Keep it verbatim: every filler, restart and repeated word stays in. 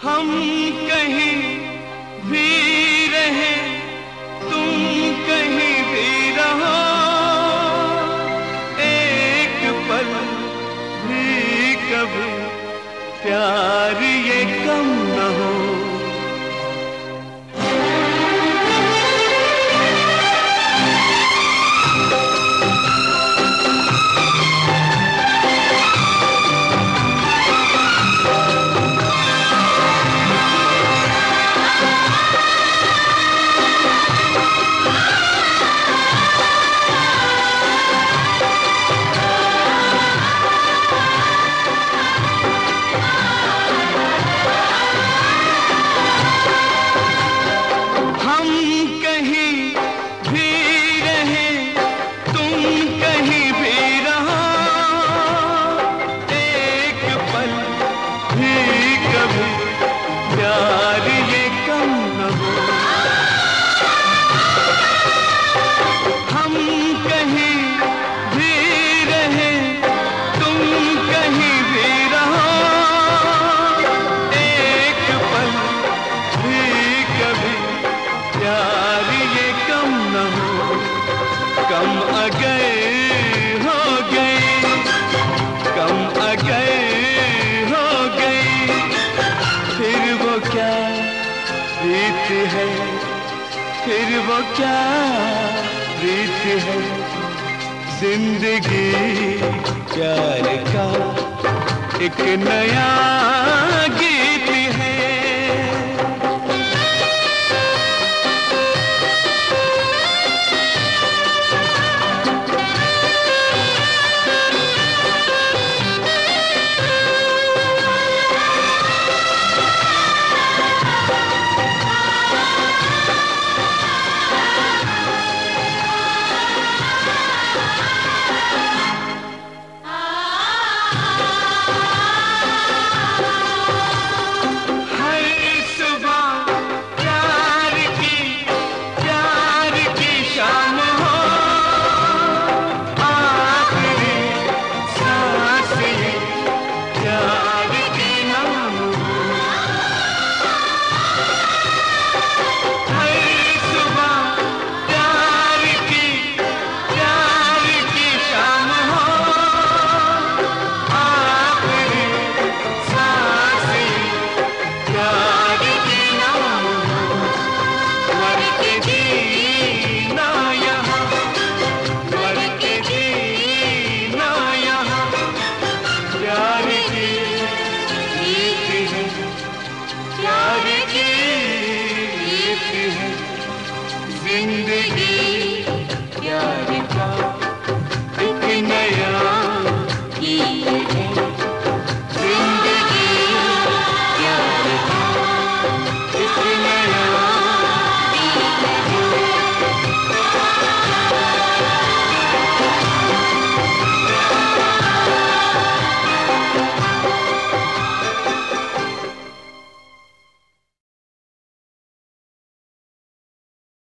हम कहीं भी रहे, तुम कहीं भी रहो, एक पल भी कभी प्यार ये कम न हो। प्यार ये कम न हो। हम कहीं भी रहे, तुम कहीं भी रहो, एक पल भी कभी प्यार ये कम न हो। कम अगर हो गई, कम अगर क्या रीत है, फिर वो क्या रीत है। जिंदगी प्यार का एक नया